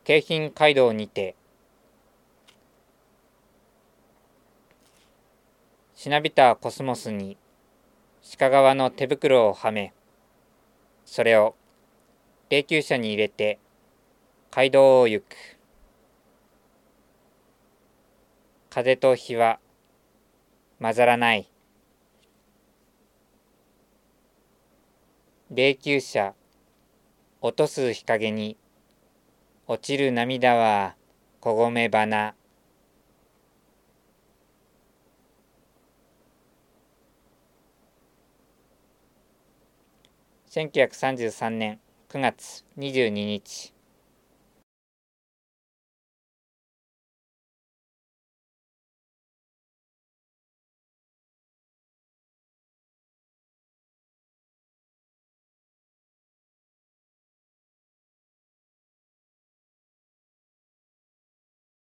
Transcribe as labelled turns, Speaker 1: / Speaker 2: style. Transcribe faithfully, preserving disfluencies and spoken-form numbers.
Speaker 1: 京浜街道にて、しなびたコスモスに鹿革の手袋をはめ、それを霊柩車に入れて街道を行く。風と日は混ざらない。霊柩車落とす日陰に落ちる涙はこごめ花。せんきゅうひゃくさんじゅうさんねんくがつにじゅうににち。